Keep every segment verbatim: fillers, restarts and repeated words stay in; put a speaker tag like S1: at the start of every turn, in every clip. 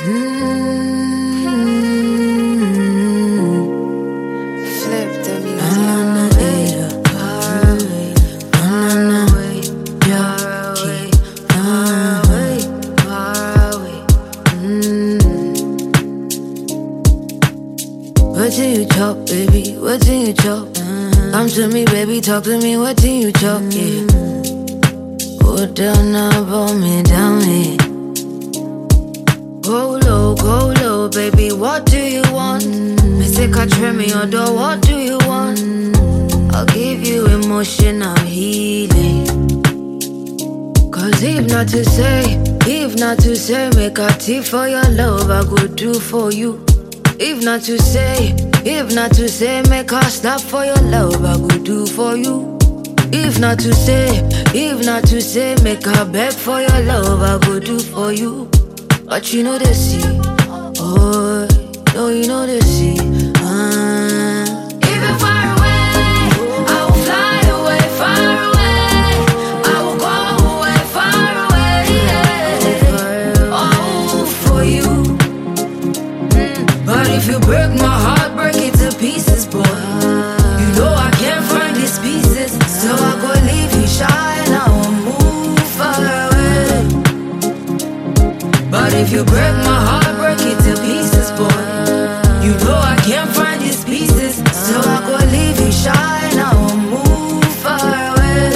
S1: Flip the music.
S2: What do you chop, baby? What do you chop? Come to me, baby, talk to me. What do you chop? Yeah. Put down now, pull me down, yeah. Go low, go low, baby. What do you want? Me say catch me or do. What do you want? I'll give you emotional healing. Cause if not to say, if not to say, make a tea for your love, I go do for you. If not to say, if not to say, make a stop for your love, I go do for you. If not to say, if not to say, make a beg for your love, I go do for you. But you know the sea, oh, no, you know the sea. Ah.
S1: Even far away, I will fly away, far away. I will go away, far away, yeah. Oh, for you.
S2: Mm. But if you break my heart, break it to pieces, boy. You know I can't find these pieces, so I go leave you shy and I will move far away. But if you break my heart, break it to pieces, boy. You know I can't find these pieces, so I go leave you shy and I will move far away.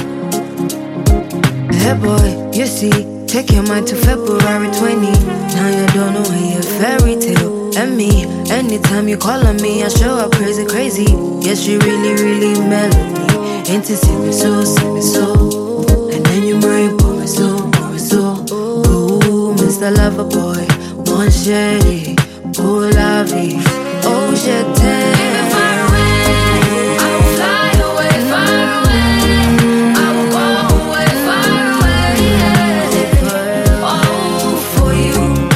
S2: Hey boy, you see, take your mind to February twentieth. Now you don't know when your fairy tale. And me, anytime you call on me, I show up crazy, crazy. Yes, you really, really mellow me. Into see me so, see me so. And then you marry, pour me so, pour me so. Ooh, Mister Lover Boy, mon chéri, pour la vie. Oh, je t'aime.
S1: Even far away, I will fly away, far away. I will go away, far away, yeah. Oh, for you.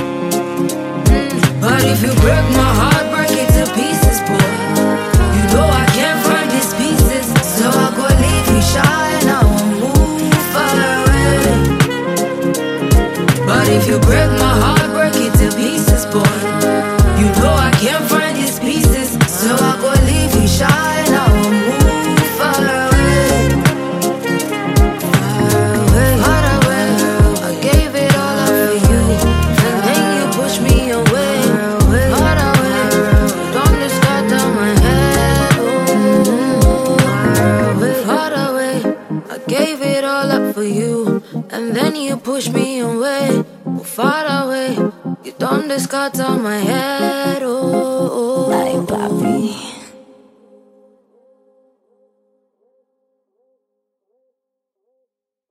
S2: But if you break my heart, break it to pieces, boy. You know I can't find these pieces, so I go leave you shy and I will move far away. But if you break my heart, break it to pieces, boy. You know I can't find these pieces, so I go leave you shy and I will move far away. Far away, far away. I gave it all up for you, and then you pushed me away. Far away, don't just cut down my head. Ooh, far away, I gave it all up for you, and then you pushed me away. Far away, you don't discard on my head.